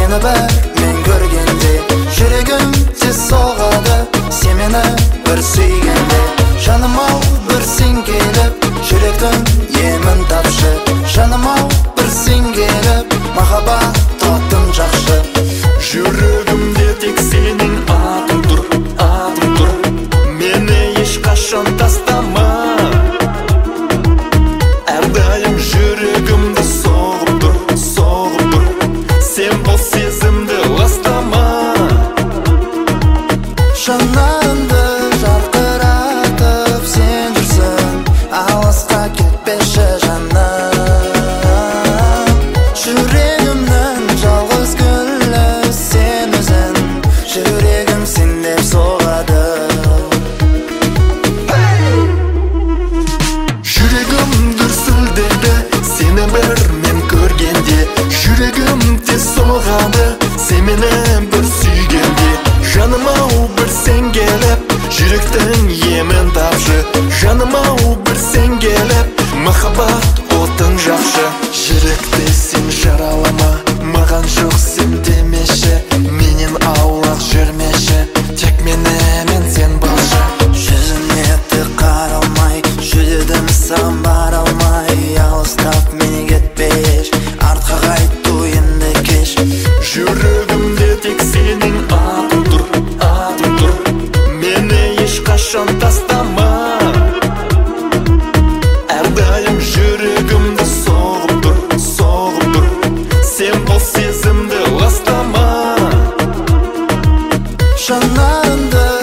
Seni bir men görgende Жүрегім тез соғады Sen meni bir süygende Жаным ау bir sen келіп Жүректің емін тапшы Жаным ау bir sen келіп Махаббат татым жақшы Жүрегімде тек сенің атың тұр, атың тұр. Мені ешқашан тастама. Әрдайым жүрегімді соғып тұр, соғып тұр. Сен бұл сезімді ластама. Жанарымды жарқыратып сен жүрсің Алысқа кетпеші жаным Жүрегімнің жалғыз гүлі сен өзің Жүрегім сен деп соғады Жүрегім дүрсілдеді сені бір мен көргенде Жүрегім тез соғады сен мені бір сүйгенде Жаным ау бір сен келіп жүректің емін тапшы Жаным ау бір сен келіп махаббат отың жақшы Жүректі сен жаралама маған жоқ сен демеші Менен аулақ жүрмеші тек менімен сен болшы Жүзіне тік қаралмай Жүдедім саған бара алмай Алыстап мені кетпеш Артқа қайту енді кеш Жүрегімде тек сенің атың тұр, атың тұр. Мені ешқашан тастама. Әрдайым жүрегімді соғып тұр, соғып тұр. Сен бұл сезімді ластама. Жанарымды